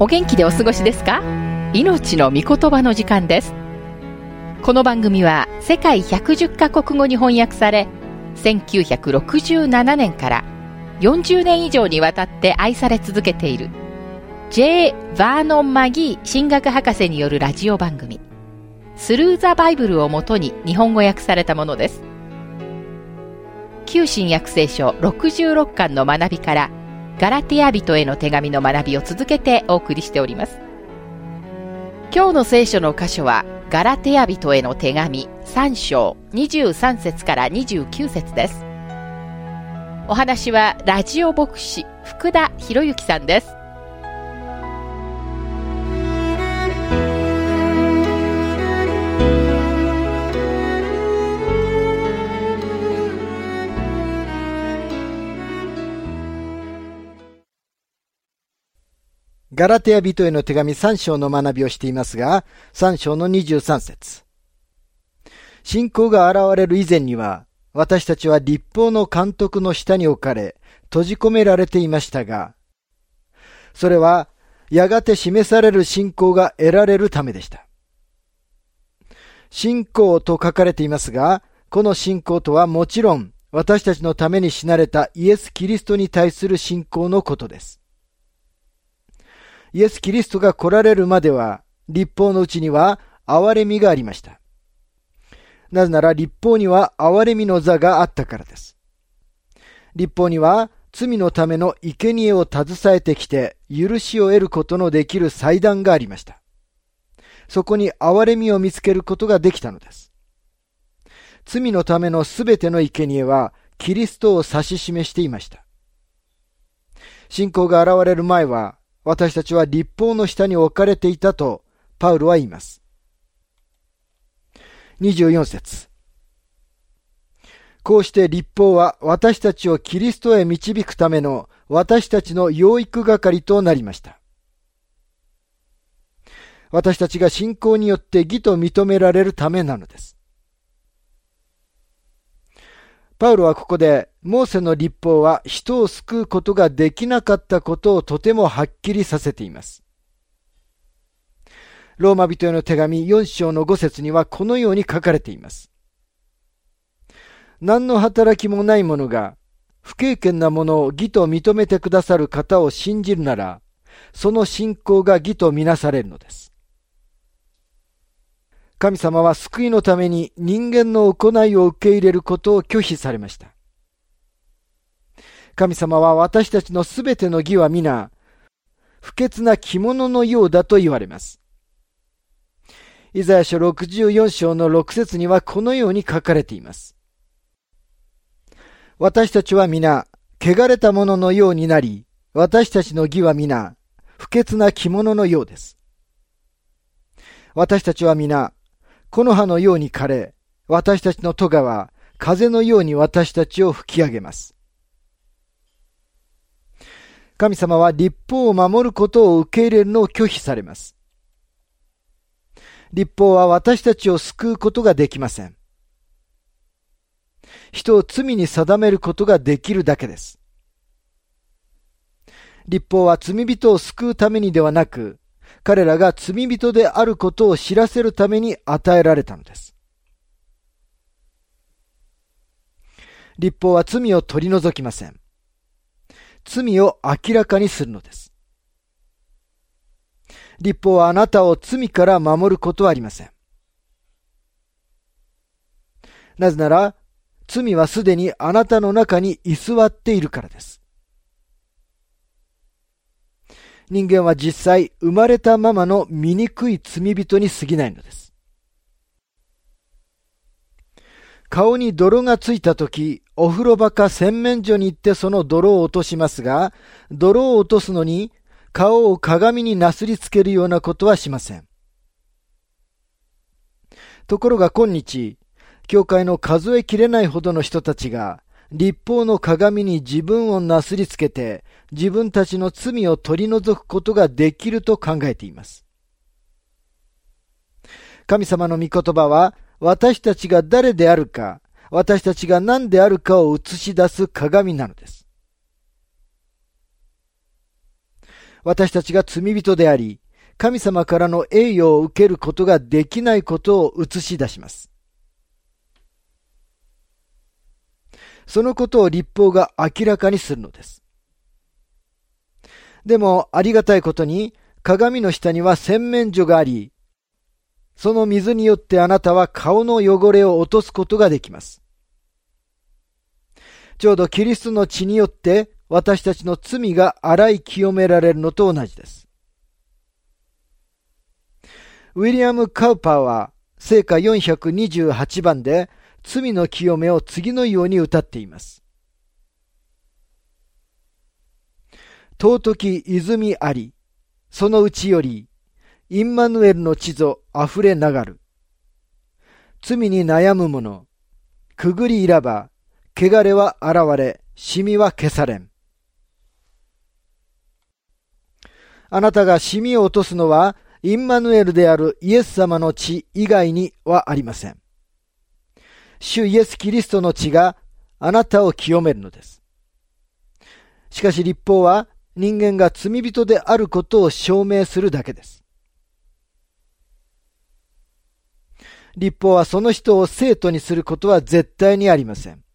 お元気でお過ごしですか？命の御言葉の時間です。この番組は世界110カ国語に翻訳され、1967年から40年以上にわたって愛され続けている J. バーノン・マギー神学博士によるラジオ番組スルー・ザ・バイブルをもとに日本語訳されたものです。旧新約聖書66巻の学びからガラテヤ人への手紙の学びを続けてお送りしております。今日の聖書の箇所はガラテヤ人への手紙3章23節から29節です。お話はラジオ牧師福田博之さんです。 ガラテヤ人への手紙3章の学びをしていますが、3章の23節。信仰が現れる以前には、私たちは律法の監督の下に置かれ、閉じ込められていましたが、それはやがて示される信仰が得られるためでした。信仰と書かれていますが、この信仰とはもちろん私たちのために死なれたイエス・キリストに対する信仰のことです。イエス・キリストが来られるまでは、律法のうちには憐れみがありました。なぜなら律法には憐れみの座があったからです。律法には罪のための生贄を携えてきて許しを得ることのできる祭壇がありました。そこに憐れみを見つけることができたのです。罪のためのすべての生贄はキリストを指し示していました。信仰が現れる前は、私たちは律法の下に置かれていたとパウロは言います。24節。こうして律法は私たちをキリストへ導くための私たちの養育係となりました。私たちが信仰によって義と認められるためなのです。パウロはここでモーセの律法は人を救うことができなかったことをとてもはっきりさせています。ローマ人への手紙4章の5節にはこのように書かれています。何の働きもない者が不経験なものを義と認めてくださる方を信じるなら、その信仰が義とみなされるのです。神様は救いのために人間の行いを受け入れることを拒否されました。神様は私たちのすべての義は皆、不潔な着物のようだと言われます。イザヤ書64章の6節にはこのように書かれています。私たちは皆、汚れたもののようになり、私たちの義は皆、不潔な着物のようです。私たちは皆、木の葉のように枯れ、私たちの咎は風のように私たちを吹き上げます。神様は律法を守ることを受け入れるのを拒否されます。律法は私たちを救うことができません。人を罪に定めることができるだけです。律法は罪人を救うためにではなく、彼らが罪人であることを知らせるために与えられたのです。律法は罪を取り除きません。罪を明らかにするのです。律法はあなたを罪から守ることはありません。なぜなら、罪はすでにあなたの中に居座っているからです。人間は実際生まれたままの醜い罪人に過ぎないのです。顔に泥がついたとき、お風呂場か洗面所に行ってその泥を落としますが、泥を落とすのに顔を鏡になすりつけるようなことはしません。ところが今日、教会の数えきれないほどの人たちが、律法の鏡に自分をなすりつけて、自分たちの罪を取り除くことができると考えています。神様の御言葉は、私たちが誰であるか、私たちが何であるかを映し出す鏡なのです。 私たちが罪人であり、神様からの栄誉を受けることができないことを映し出します。そのことを律法が明らかにするのです。でもありがたいことに、鏡の下には洗面所があり、その水によってあなたは顔の汚れを落とすことができます。ちょうどキリストの血によって私たちの罪が洗い清められるのと同じです。ウィリアム・カウパーは聖歌428番で罪の清めを次のように歌っています。尊き泉あり、そのうちよりインマヌエルの地ぞあふれ流る。罪に悩む者、くぐりいらば、汚れは現れ、シミは消されん。あなたがシミを落とすのは、インマヌエルであるイエス様の血以外にはありません。主イエス・キリストの血があなたを清めるのです。しかし律法は人間が罪人であることを証明するだけです。律法はその人を生徒にすることは絶対にありません。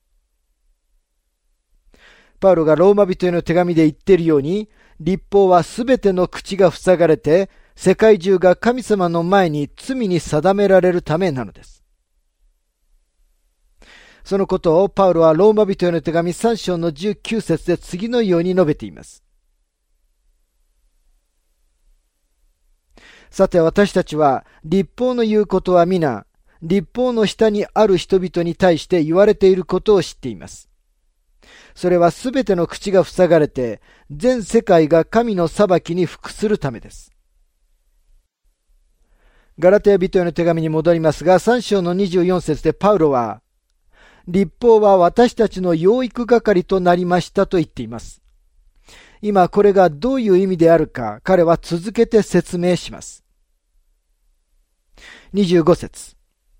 パウロがローマ人への手紙で言っているように、律法はすべての口が塞がれて、世界中が神様の前に罪に定められるためなのです。そのことをパウロはローマ人への手紙3章の19節で次のように述べています。さて私たちは律法の言うことは皆、律法の下にある人々に対して言われていることを知っています。それはすべての口が塞がれて、全世界が神の裁きに服するためです。ガラテヤ人への手紙に戻りますが、3章の24節でパウロは、律法は私たちの養育係となりましたと言っています。今これがどういう意味であるか、彼は続けて説明します。25節。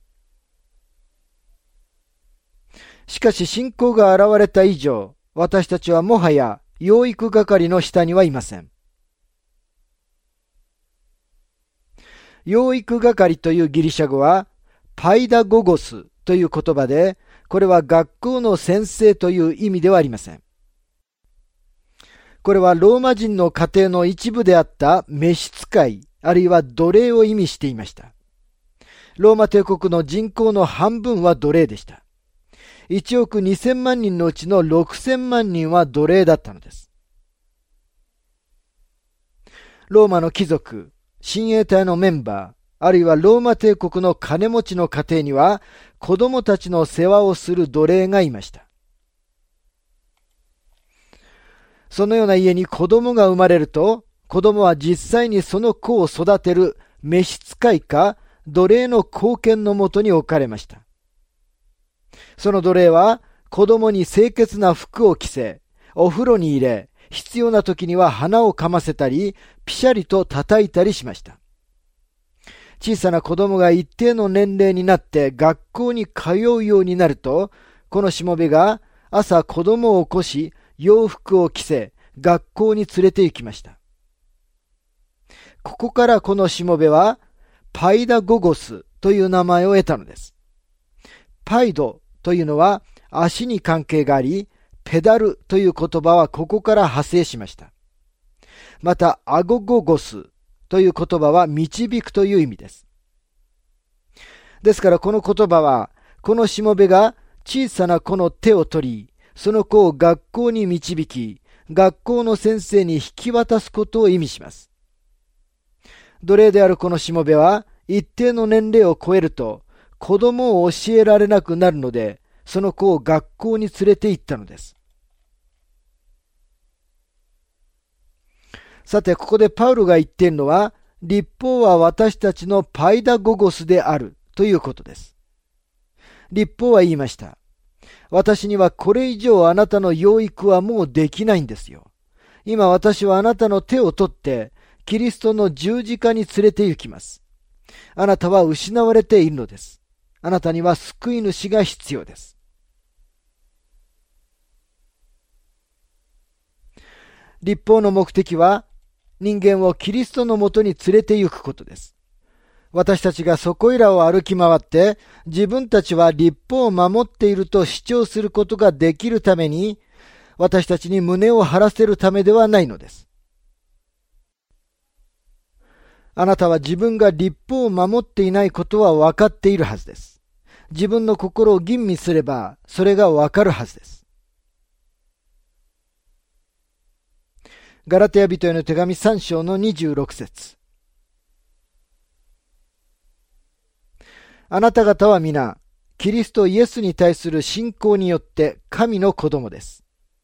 しかし信仰が現れた以上、私たちはもはや養育係の下にはいません。養育係というギリシャ語はパイダゴゴスという言葉で、これは学校の先生という意味ではありません。これはローマ人の家庭の一部であった召使い、あるいは奴隷を意味していました。ローマ帝国の人口の半分は奴隷でした。1億2000万人のうちの6000万人は奴隷だったのです。ローマの貴族、親衛隊のメンバー、あるいはローマ帝国の金持ちの家庭には子供たちの世話をする奴隷がいました。そのような家に子供が生まれると、子供は実際にその子を育てる召使いか奴隷の後見のもとに置かれました。その奴隷は子供に清潔な服を着せ、お風呂に入れ、必要な時には鼻をかませたり、ピシャリと叩いたりしました。小さな子供が一定の年齢になって学校に通うようになると、このしもべが朝子供を起こし、洋服を着せ、学校に連れて行きました。ここからこのしもべは、パイダゴゴスという名前を得たのです。パイドというのは足に関係があり、ペダルという言葉はここから派生しました。また、アゴゴゴスという言葉は導くという意味です。ですからこの言葉は、このしもべが小さな子の手を取り、その子を学校に導き、学校の先生に引き渡すことを意味します。奴隷であるこのしもべは、一定の年齢を超えると、子供を教えられなくなるので、その子を学校に連れて行ったのです。さて、ここでパウロが言っているのは、律法は私たちのパイダゴゴスであるということです。律法は言いました。私にはこれ以上あなたの養育はもうできないんですよ。今私はあなたの手を取って、キリストの十字架に連れて行きます。あなたは失われているのです。あなたには救い主が必要です。律法の目的は、 人間をキリストのもとに連れて行くことです。私たちがそこいらを歩き回って自分たちは律法を守っていると主張することができるために、私たちに胸を張らせるためではないのです。あなたは自分が律法を守っていないことは分かっているはずです。自分の心を吟味すればそれが分かるはずです。ガラテヤ人への手紙3章の26節。あなた方は皆、キリストイエスに対する信仰によって神の子供です。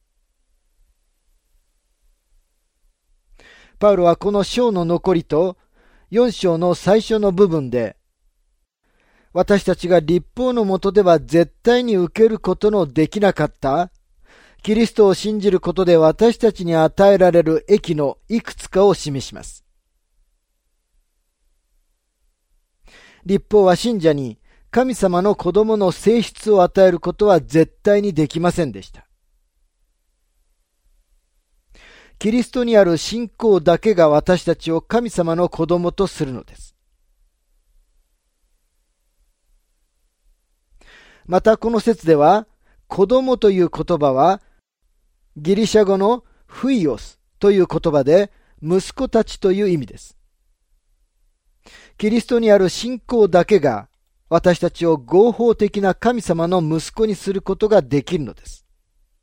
パウロはこの章の残りと4章の最初の部分で、私たちが律法の下では絶対に受けることのできなかったキリストを信じることで私たちに与えられる益のいくつかを示します。律法は信者に神様の子供の性質を与えることは絶対にできませんでした。キリストにある信仰だけが私たちを神様の子供とするのです。またこの説では、子供という言葉は、ギリシャ語のフイオスという言葉で、息子たちという意味です。キリストにある信仰だけが、私たちを合法的な神様の息子にすることができるのです。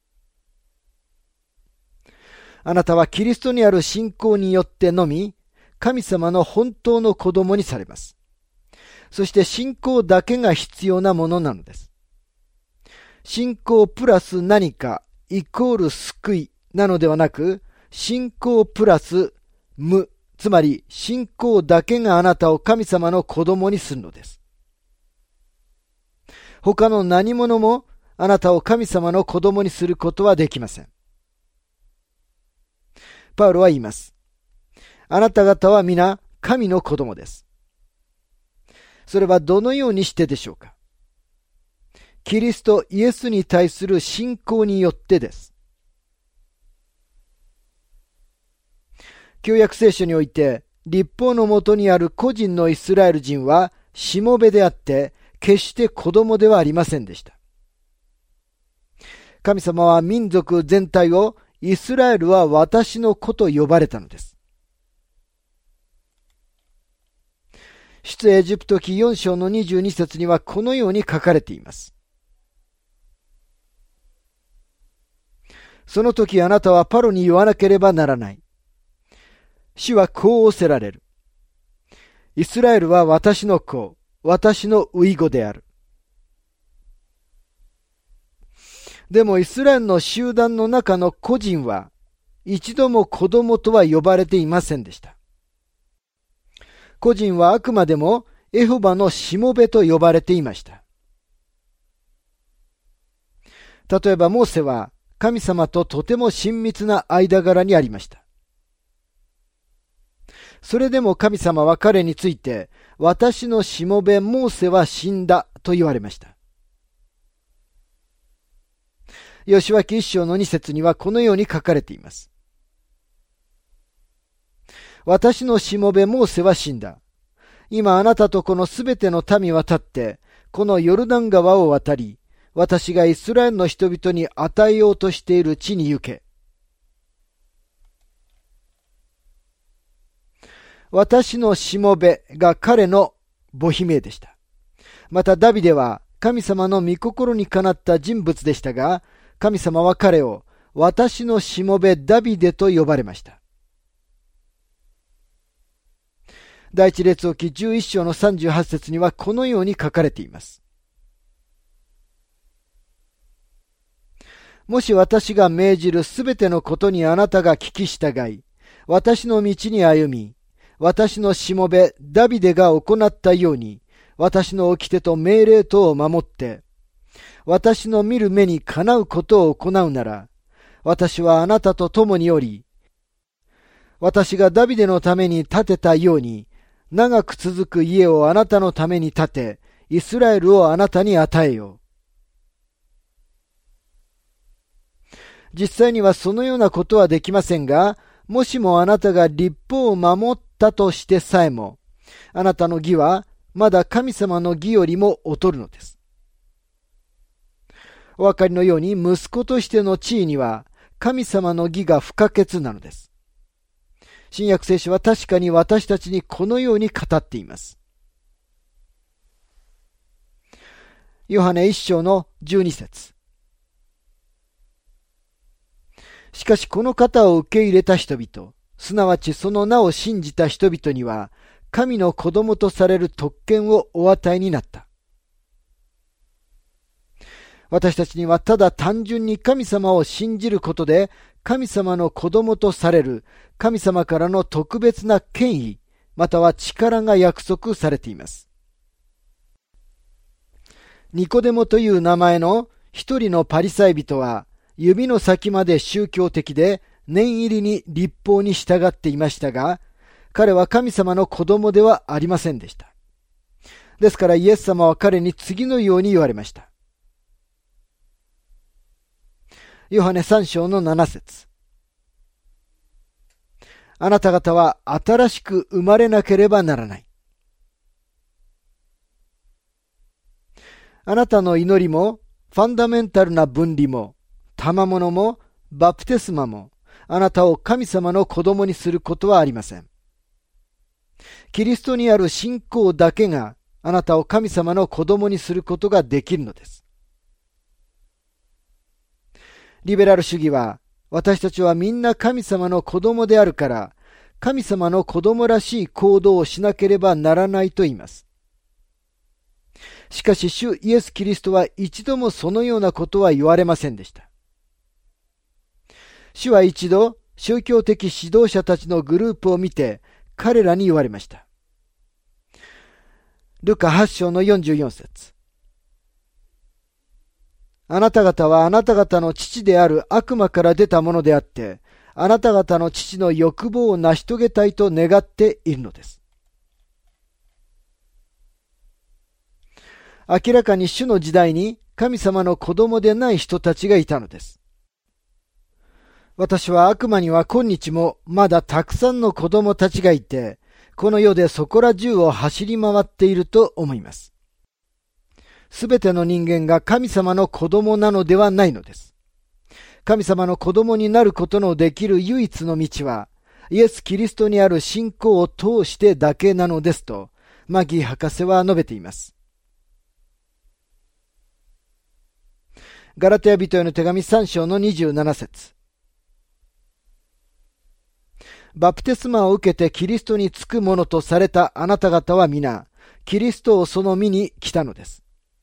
あなたはキリストにある信仰によってのみ、神様の本当の子供にされます。そして信仰だけが必要なものなのです。信仰プラス何かイコール救いなのではなく、信仰プラス無、つまり信仰だけがあなたを神様の子供にするのです。他の何者もあなたを神様の子供にすることはできません。パウロは言います。あなた方は皆神の子供です。それはどのようにしてでしょうか。キリストイエスに対する信仰によってです。旧約聖書において、律法のもとにある個人のイスラエル人はしもべであって、決して子供ではありませんでした。神様は民族全体をイスラエルは私の子と呼ばれたのです。出エジプト記4章の22節にはこのように書かれています。その時あなたはパロに言わなければならない。主はこう仰せられる。イスラエルは私の子、私の遺語である。でもイスラエルの集団の中の個人は一度も子供とは呼ばれていませんでした。個人はあくまでもエホバのしもべと呼ばれていました。例えばモーセは神様ととても親密な間柄にありました。それでも神様は彼について、私のしもべモーセは死んだと言われました。ヨシュア記1章の2節にはこのように書かれています。私のしもべモーセは死んだ。今あなたとこのすべての民は立って、このヨルダン川を渡り、私がイスラエルの人々に与えようとしている地に行け。私のしもべが彼の母姫でした。またダビデは神様の御心にかなった人物でしたが、神様は彼を私のしもべダビデと呼ばれました。第一列王記11章の38節にはこのように書かれています。もし私が命じるすべてのことにあなたが聞き従い、私の道に歩み、私のしもべダビデが行ったように、私の掟と命令等を守って、私の見る目にかなうことを行うなら、私はあなたと共におり、私がダビデのために建てたように、長く続く家をあなたのために建て、イスラエルをあなたに与えよう。実際にはそのようなことはできませんが、 もしもあなたが律法を守ったとしてさえも、あなたの義はまだ神様の義よりも劣るのです。お分かりのように、息子としての地位には神様の義が不可欠なのです。新約聖書は確かに私たちにこのように語っています。ヨハネ1章の12節。しかしこの方を受け入れた人々、すなわちその名を信じた人々には、神の子供とされる特権をお与えになった。私たちにはただ単純に神様を信じることで、神様の子供とされる神様からの特別な権威、または力が約束されています。ニコデモという名前の一人のパリサイ人は、指の先まで宗教的で念入りに律法に従っていましたが、彼は神様の子供ではありませんでした。ですからイエス様は彼に次のように言われました。ヨハネ3章の7節。あなた方は新しく生まれなければならない。あなたの祈りも、ファンダメンタルな分離も、賜物も、バプテスマも、あなたを神様の子供にすることはありません。キリストにある信仰だけが、あなたを神様の子供にすることができるのです。リベラル主義は、私たちはみんな神様の子供であるから、神様の子供らしい行動をしなければならないと言います。しかし主イエス・キリストは一度もそのようなことは言われませんでした。主は一度宗教的指導者たちのグループを見て彼らに言われました。ルカ8章の44節。あなた方はあなた方の父である悪魔から出たものであって、あなた方の父の欲望を成し遂げたいと願っているのです。明らかに主の時代に神様の子供でない人たちがいたのです。私は悪魔には今日もまだたくさんの子供たちがいて、この世でそこら中を走り回っていると思います。すべての人間が神様の子供なのではないのです。神様の子供になることのできる唯一の道は、イエス・キリストにある信仰を通してだけなのですと、マギー博士は述べています。ガラテヤ人への手紙3章の27節。バプテスマを受けてキリストにつくものとされたあなた方は皆、キリストをその身に来たのです。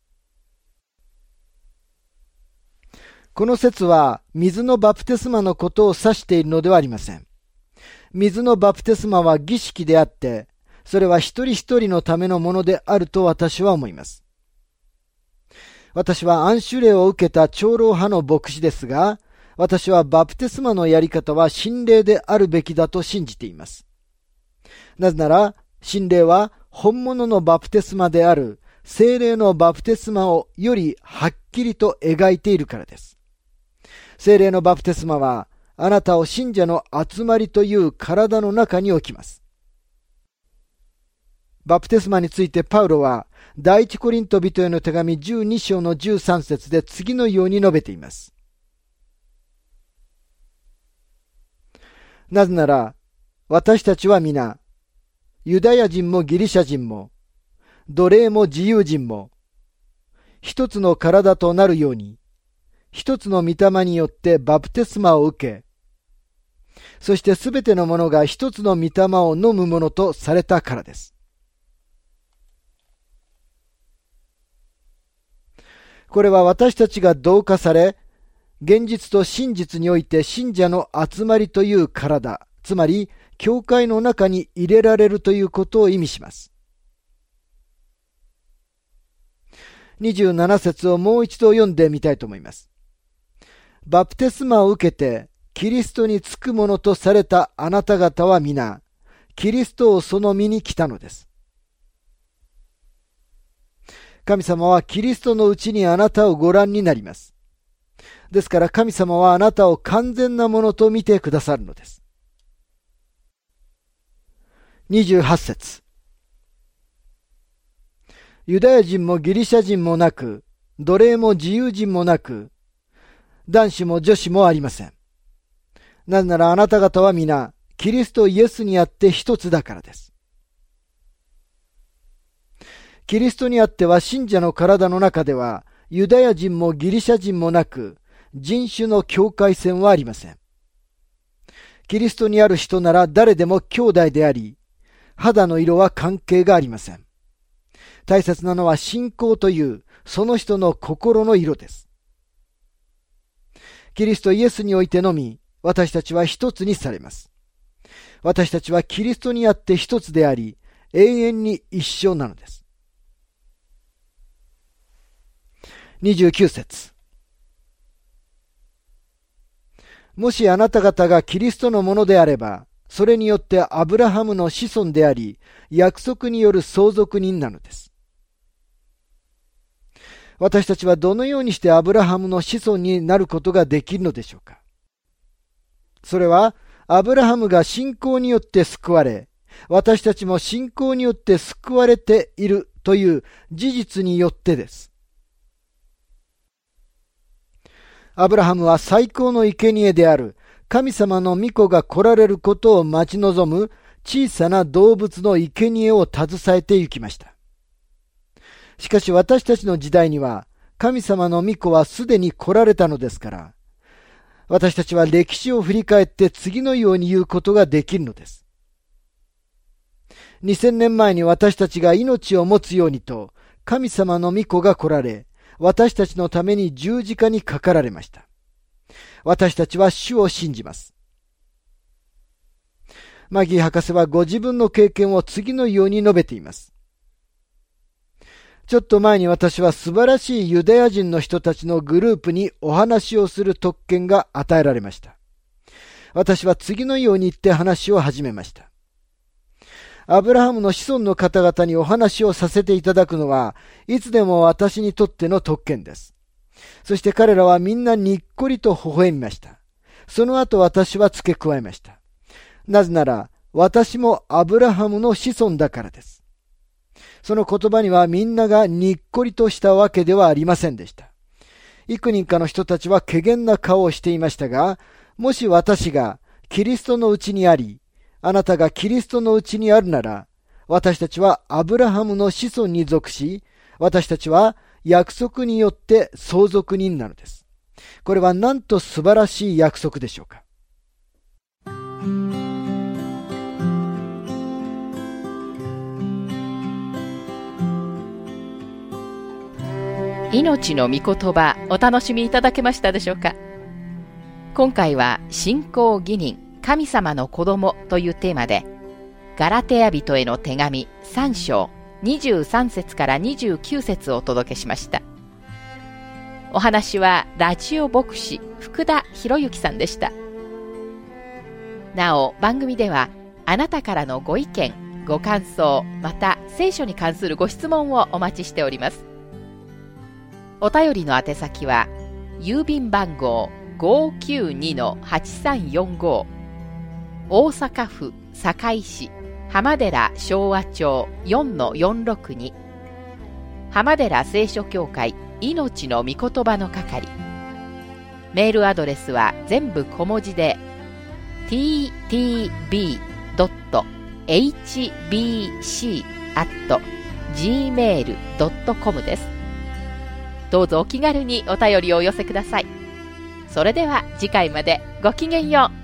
この説は水のバプテスマのことを指しているのではありません。水のバプテスマは儀式であって、それは一人一人のためのものであると私は思います。私は安守令を受けた長老派の牧師ですが、私はバプテスマのやり方は神霊であるべきだと信じています。なぜなら、神霊は本物のバプテスマである聖霊のバプテスマをよりはっきりと描いているからです。聖霊のバプテスマは、あなたを信者の集まりという体の中に置きます。バプテスマについてパウロは、第一コリント人への手紙12章の13節で次のように述べています。なぜなら、私たちは皆、ユダヤ人もギリシャ人も、奴隷も自由人も、一つの体となるように、一つの御霊によってバプテスマを受け、そしてすべてのものが一つの御霊を飲むものとされたからです。これは私たちが同化され、現実と真実において信者の集まりという体、つまり教会の中に入れられるということを意味します。27節をもう一度読んでみたいと思います。バプテスマを受けてキリストにつくものとされたあなた方は皆、キリストをその身に来たのです。神様はキリストのうちにあなたをご覧になります。ですから神様はあなたを完全なものと見てくださるのです。 28節。ユダヤ人もギリシャ人もなく、奴隷も自由人もなく、男子も女子もありません。なぜならあなた方は皆、キリストイエスにあって一つだからです。キリストにあっては信者の体の中では、ユダヤ人もギリシャ人もなく、人種の境界線はありません。キリストにある人なら誰でも兄弟であり、肌の色は関係がありません。大切なのは信仰というその人の心の色です。キリストイエスにおいてのみ、私たちは一つにされます。私たちはキリストにあって一つであり、永遠に一緒なのです。29節。もしあなた方がキリストのものであれば、それによってアブラハムの子孫であり、約束による相続人なのです。私たちはどのようにしてアブラハムの子孫になることができるのでしょうか。それは、アブラハムが信仰によって救われ、私たちも信仰によって救われているという事実によってです。アブラハムは最高の生贄である神様の御子が来られることを待ち望む小さな動物の生贄を携えて行きました。しかし私たちの時代には神様の御子はすでに来られたのですから、私たちは歴史を振り返って次のように言うことができるのです。2000年前に私たちが命を持つようにと神様の御子が来られ、私たちのために十字架にかかられました。私たちは主を信じます。マギー博士はご自分の経験を次のように述べています。ちょっと前に私は素晴らしいユダヤ人の人たちのグループにお話をする特権が与えられました。私は次のように言って話を始めました。アブラハムの子孫の方々にお話をさせていただくのはいつでも私にとっての特権です。そして彼らはみんなにっこりと微笑みました。その後私は付け加えました。なぜなら私もアブラハムの子孫だからです。その言葉にはみんながにっこりとしたわけではありませんでした。幾人かの人たちは怪げな顔をしていましたが、もし私がキリストのうちにあり、あなたがキリストのうちにあるなら、私たちはアブラハムの子孫に属し、私たちは約束によって相続人なのです。これはなんと素晴らしい約束でしょうか。 命の御言葉、お楽しみいただけましたでしょうか。今回は信仰義人、神様の子供というテーマで、ガラテヤ人への手紙3章23節から29節をお届けしました。お話はラジオ牧師福田博之さんでした。なお番組ではあなたからのご意見、ご感想、また聖書に関するご質問をお待ちしております。お便りの宛先は郵便番号 592-8345 大阪府堺市浜寺昭和町 4-462 浜寺聖書協会命の御言葉の係。メールアドレスは全部小文字で ttb.hbc@gmail.com です。どうぞお気軽にお便りをお寄せください。それでは次回までごきげんよう。